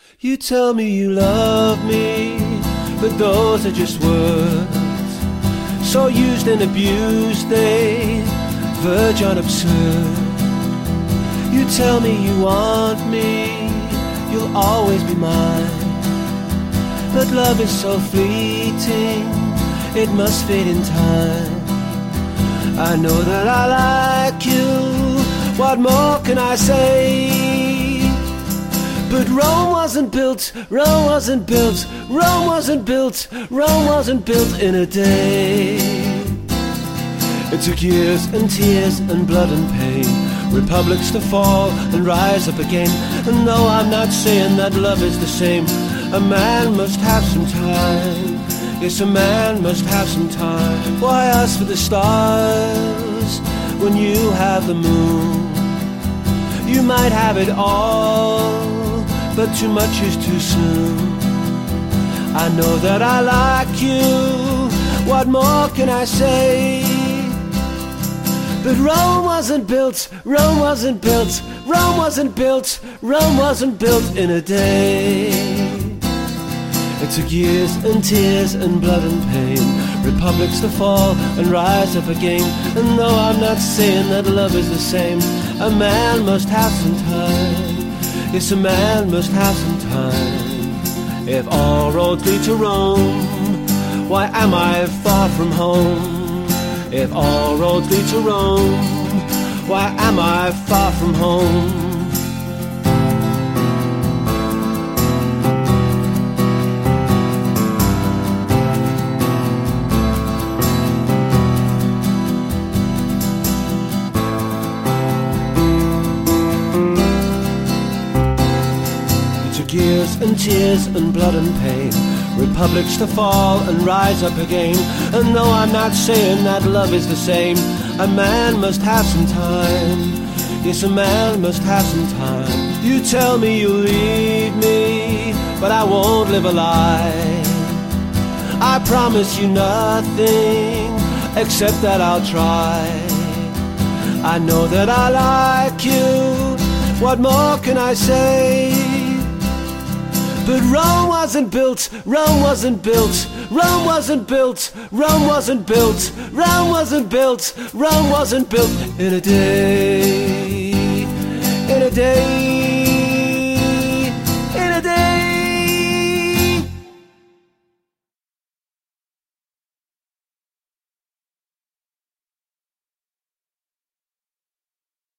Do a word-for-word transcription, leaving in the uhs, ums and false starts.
You tell me you love me, but those are just words, so used and abused they verge on absurd. You tell me you want me, you'll always be mine, but love is so fleeting, it must fade in time. I know that I like you, what more can I say? But Rome wasn't built, Rome wasn't built, Rome wasn't built, Rome wasn't built in a day. It took years and tears and blood and pain, republics to fall and rise up again. And no, I'm not saying that love is the same. A man must have some time. Yes, a man must have some time. Why ask for the stars when you have the moon? You might have it all, but too much is too soon. I know that I like you, what more can I say? But Rome wasn't built, Rome wasn't built, Rome wasn't built, Rome wasn't built in a day. It took years and tears and blood and pain, republics to fall and rise up again. And no, I'm not saying that love is the same. A man must have some time. Yes, a man must have some time. If all roads lead to Rome, why am I far from home? If all roads lead to Rome, why am I far from home? Years and tears and blood and pain, republics to fall and rise up again. And no, I'm not saying that love is the same. A man must have some time. Yes, a man must have some time. You tell me you'll leave me, but I won't live a lie. I promise you nothing except that I'll try. I know that I like you, what more can I say? But Rome wasn't built, Rome wasn't built, Rome wasn't built, Rome wasn't built, Rome wasn't built, Rome wasn't built in a day.